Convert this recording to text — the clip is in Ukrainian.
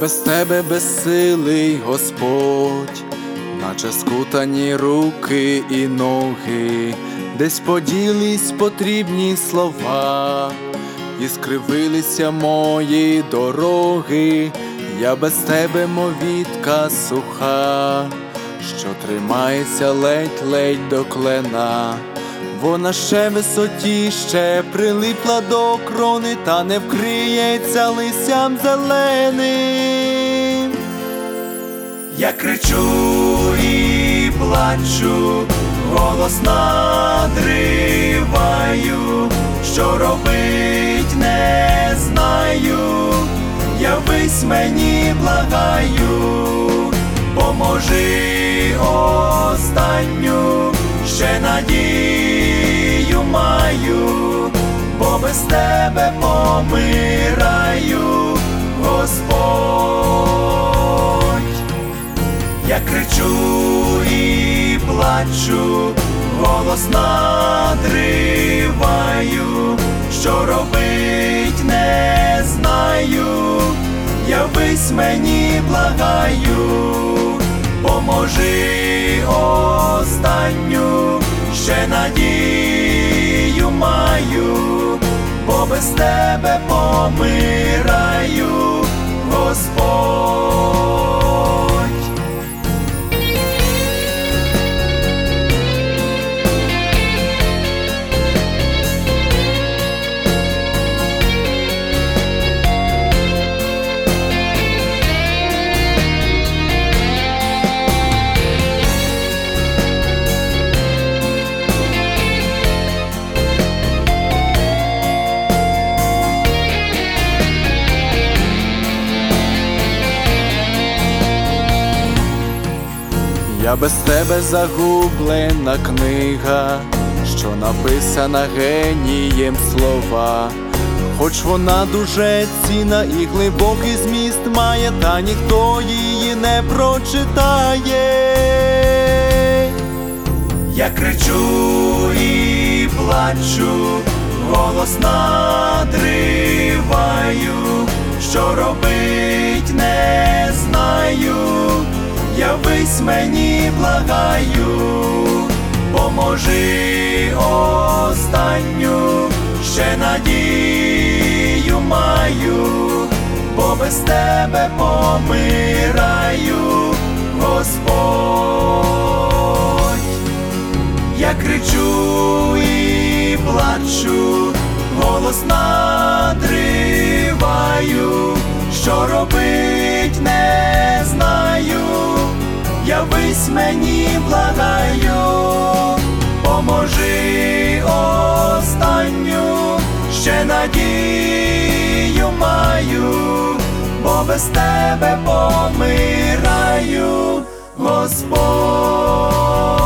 без тебе безсилий, Господь, наче скутані руки і ноги, десь поділись потрібні слова, і скривилися мої дороги. Я без тебе, мов вітка суха, що тримається ледь-ледь до клена. Вона ще висотіще прилипла до крони, та не вкриється листям зеленим. Я кричу і плачу, голос надриваю, що робить не знаю. Явись мені, благаю, поможи останню, ще надію маю, бо без тебе помираю, Господь. Я кричу і плачу, голос надриваю, що робить не знаю. Явись мені, благаю, поможи останню, ще надію маю, бо без тебе помираю, Господь. Я без тебе загублена книга, що написана генієм слова. Хоч вона дуже цінна і глибокий зміст має, та ніхто її не прочитає. Я кричу і плачу, голос надриваю, що робить не знаю. Явись мені, благаю, поможи останню, ще надію маю, бо без тебе помираю, Господь. Я кричу і плачу, голос надриваю, що робить не знаю. Явись мені, благаю, поможи останню, ще надію маю, бо без тебе помираю, Господь.